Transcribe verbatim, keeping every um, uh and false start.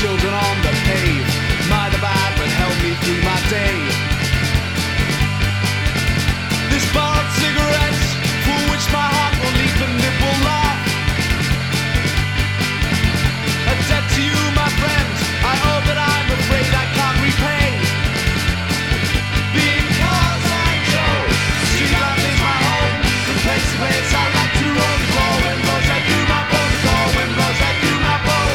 children on the pave. My the bad but help me through my day.